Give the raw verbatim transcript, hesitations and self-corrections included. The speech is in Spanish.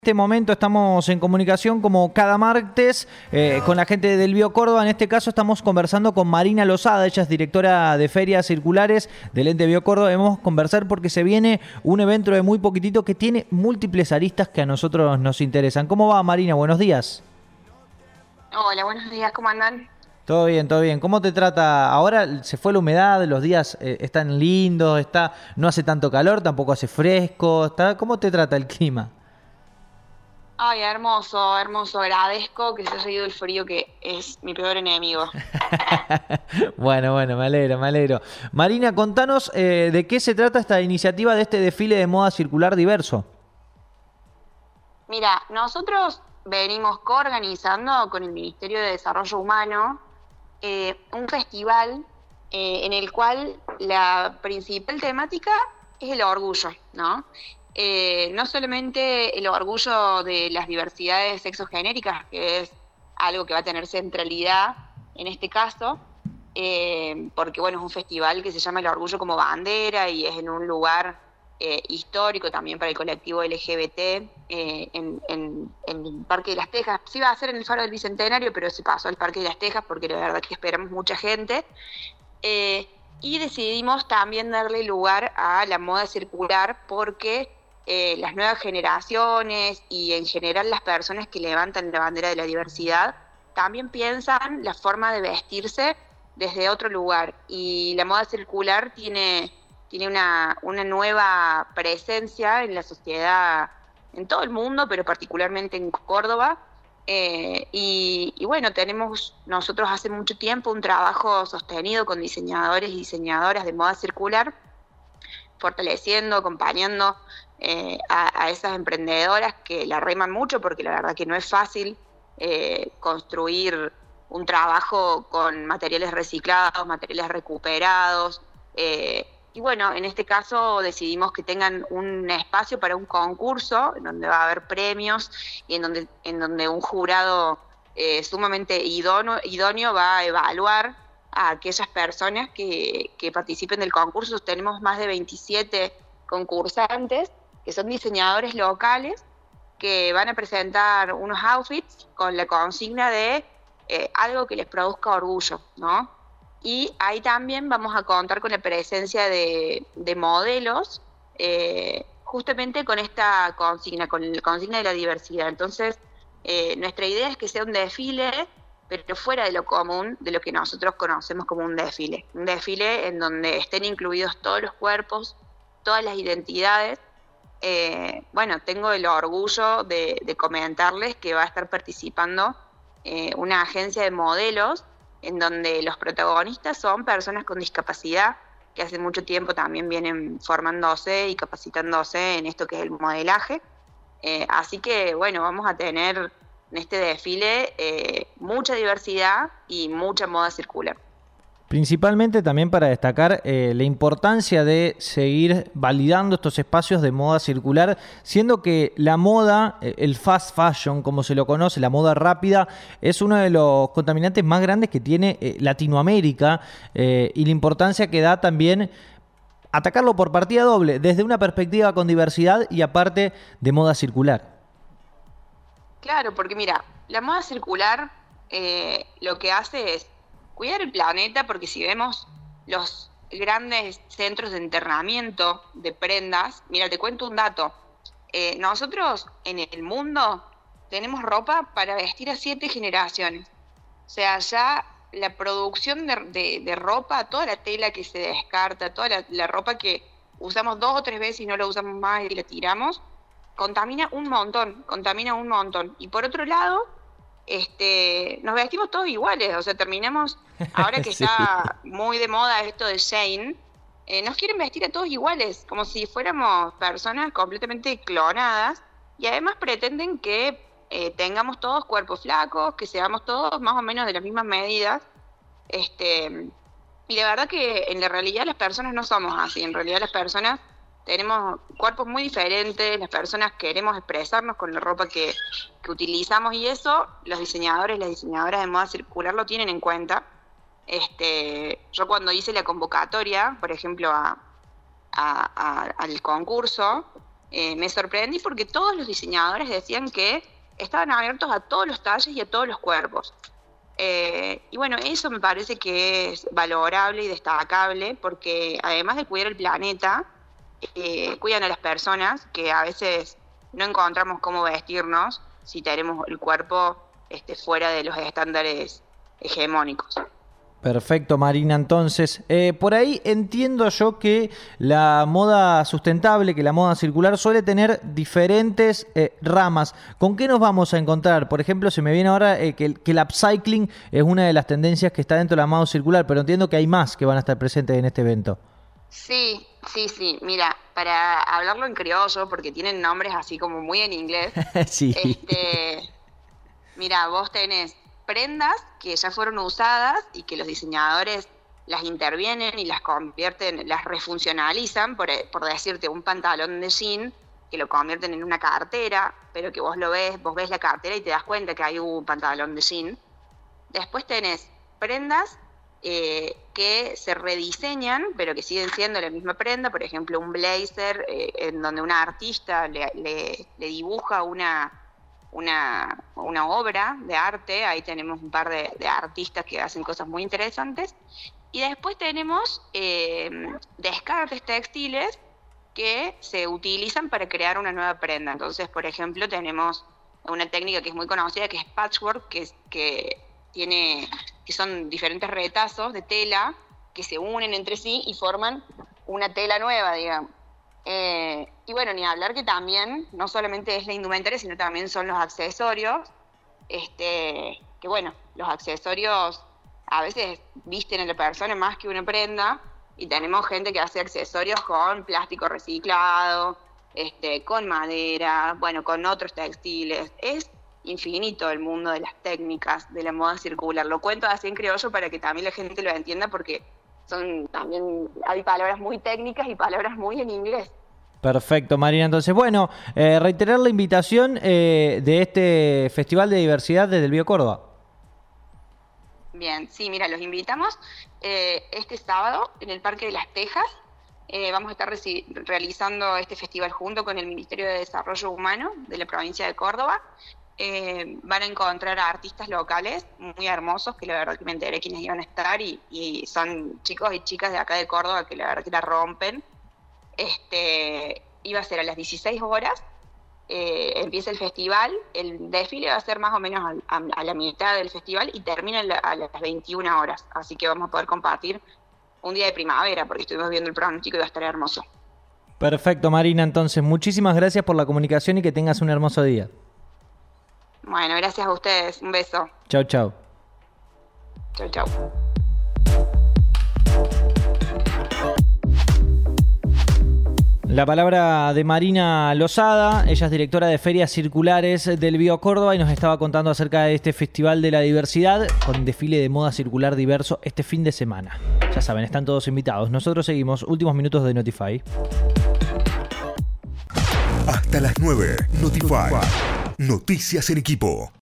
En este momento estamos en comunicación como cada martes eh, con la gente del Bio Córdoba. En este caso estamos conversando con Marina Lozada, ella es directora de ferias circulares del ente Bio Córdoba. Debemos conversar porque se viene un evento de muy poquitito que tiene múltiples aristas que a nosotros nos interesan. ¿Cómo va, Marina? Buenos días. Hola, buenos días, ¿cómo andan? Todo bien, todo bien. ¿Cómo te trata? Ahora se fue la humedad, los días eh, están lindos, está, no hace tanto calor, tampoco hace fresco. Está, ¿cómo te trata el clima? Ay, hermoso, hermoso, agradezco que se haya ido el frío que es mi peor enemigo. Bueno, bueno, me alegro, me alegro. Marina, contanos eh, de qué se trata esta iniciativa de este desfile de moda circular diverso. Mira, nosotros venimos coorganizando con el Ministerio de Desarrollo Humano eh, un festival eh, en el cual la principal temática es el orgullo, ¿no? Eh, no solamente el orgullo de las diversidades sexogenéricas, que es algo que va a tener centralidad en este caso, eh, porque bueno, es un festival que se llama El Orgullo como Bandera y es en un lugar eh, histórico también para el colectivo L G B T, eh, en, en, en el Parque de las Tejas. Sí iba a ser en el Faro del Bicentenario, pero se pasó al Parque de las Tejas porque la verdad que esperamos mucha gente. Eh, y decidimos también darle lugar a la moda circular porque eh, las nuevas generaciones y en general las personas que levantan la bandera de la diversidad también piensan la forma de vestirse desde otro lugar. Y la moda circular tiene, tiene una, una nueva presencia en la sociedad, en todo el mundo, pero particularmente en Córdoba. Eh, y, y bueno, tenemos nosotros hace mucho tiempo un trabajo sostenido con diseñadores y diseñadoras de moda circular, fortaleciendo, acompañando eh, a, a esas emprendedoras que la reman mucho, porque la verdad que no es fácil eh, construir un trabajo con materiales reciclados, materiales recuperados. Eh, y bueno, en este caso decidimos que tengan un espacio para un concurso, en donde va a haber premios y en donde, en donde un jurado eh, sumamente idóneo, idóneo va a evaluar a aquellas personas que, que participen del concurso. Tenemos más de veintisiete concursantes que son diseñadores locales que van a presentar unos outfits con la consigna de eh, algo que les produzca orgullo, ¿no? Y ahí también vamos a contar con la presencia de, de modelos, eh, justamente con esta consigna, con la consigna de la diversidad. Entonces, eh, nuestra idea es que sea un desfile, pero fuera de lo común, de lo que nosotros conocemos como un desfile. Un desfile en donde estén incluidos todos los cuerpos, todas las identidades. Eh, bueno, tengo el orgullo de, de comentarles que va a estar participando eh, una agencia de modelos en donde los protagonistas son personas con discapacidad que hace mucho tiempo también vienen formándose y capacitándose en esto que es el modelaje. Eh, así que, bueno, vamos a tener en este desfile eh, mucha diversidad y mucha moda circular. Principalmente también para destacar eh, la importancia de seguir validando estos espacios de moda circular, siendo que la moda, eh, el fast fashion, como se lo conoce, la moda rápida, es uno de los contaminantes más grandes que tiene eh, Latinoamérica eh, y la importancia que da también atacarlo por partida doble, desde una perspectiva con diversidad y aparte de moda circular. Claro, porque mira, la moda circular eh, lo que hace es cuidar el planeta, porque si vemos los grandes centros de internamiento de prendas, mira, te cuento un dato. Eh, nosotros en el mundo tenemos ropa para vestir a siete generaciones. O sea, ya la producción de, de, de ropa, toda la tela que se descarta, toda la, la ropa que usamos dos o tres veces y no la usamos más y la tiramos, contamina un montón, contamina un montón. Y por otro lado, este, nos vestimos todos iguales, o sea, terminamos, ahora que Sí. está muy de moda esto de Shane, eh, nos quieren vestir a todos iguales, como si fuéramos personas completamente clonadas, y además pretenden que eh, tengamos todos cuerpos flacos, que seamos todos más o menos de las mismas medidas, este, y la verdad que en la realidad las personas no somos así, en realidad las personas tenemos cuerpos muy diferentes, las personas queremos expresarnos con la ropa que, que utilizamos y eso los diseñadores y las diseñadoras de moda circular lo tienen en cuenta. Este, yo cuando hice la convocatoria, por ejemplo, a, a, a, al concurso, eh, me sorprendí porque todos los diseñadores decían que estaban abiertos a todos los talles y a todos los cuerpos. Eh, y bueno, eso me parece que es valorable y destacable porque además de cuidar el planeta, eh, cuidan a las personas que a veces no encontramos cómo vestirnos si tenemos el cuerpo este, fuera de los estándares hegemónicos. Perfecto, Marina. Entonces, eh, por ahí entiendo yo que la moda sustentable, que la moda circular suele tener diferentes eh, ramas. ¿Con qué nos vamos a encontrar? Por ejemplo, se me viene ahora eh, que, que el upcycling es una de las tendencias que está dentro de la moda circular, pero entiendo que hay más que van a estar presentes en este evento. Sí, sí, sí. Mira, para hablarlo en criollo, porque tienen nombres así como muy en inglés. Sí. Este, mira, vos tenés prendas que ya fueron usadas y que los diseñadores las intervienen y las convierten, las refuncionalizan, por, por decirte, un pantalón de jean, que lo convierten en una cartera, pero que vos lo ves, vos ves la cartera y te das cuenta que hay un pantalón de jean. Después tenés prendas eh, que se rediseñan, pero que siguen siendo la misma prenda, por ejemplo, un blazer eh, en donde una artista le, le, le dibuja una... Una, una obra de arte, ahí tenemos un par de, de artistas que hacen cosas muy interesantes, y después tenemos eh, descartes textiles que se utilizan para crear una nueva prenda. Entonces, por ejemplo, tenemos una técnica que es muy conocida, que es patchwork, que, es, que, tiene, que son diferentes retazos de tela que se unen entre sí y forman una tela nueva, digamos. Eh, y bueno, ni hablar que también no solamente es la indumentaria, sino también son los accesorios, este, que bueno, los accesorios a veces visten a la persona más que una prenda, y tenemos gente que hace accesorios con plástico reciclado, este, con madera, bueno, con otros textiles. Es infinito el mundo de las técnicas de la moda circular. Lo cuento así en criollo para que también la gente lo entienda, porque son también, hay palabras muy técnicas y palabras muy en inglés. Perfecto, Marina. Entonces, bueno, eh, reiterar la invitación eh, de este Festival de Diversidad desde el Bio Córdoba. Bien, sí, mira, los invitamos eh, este sábado en el Parque de las Tejas. Eh, vamos a estar reci- realizando este festival junto con el Ministerio de Desarrollo Humano de la provincia de Córdoba. Eh, van a encontrar a artistas locales muy hermosos, que la verdad que me enteré quiénes iban a estar, y, y son chicos y chicas de acá de Córdoba que la verdad que la rompen. Este, iba a ser a las dieciséis horas, eh, empieza el festival, el desfile va a ser más o menos a, a, a la mitad del festival y termina a, la, a las veintiuna horas, así que vamos a poder compartir un día de primavera, porque estuvimos viendo el pronóstico y va a estar hermoso. Perfecto, Marina. Entonces, muchísimas gracias por la comunicación y que tengas un hermoso día. Bueno, gracias a ustedes. Un beso. Chau, chau. Chau, chau. La palabra de Marina Lozada, ella es directora de Ferias Circulares del Bio Córdoba y nos estaba contando acerca de este Festival de la Diversidad con desfile de moda circular diverso este fin de semana. Ya saben, están todos invitados. Nosotros seguimos. Últimos minutos de Notify. Hasta las nueve, Notify. Noticias en equipo.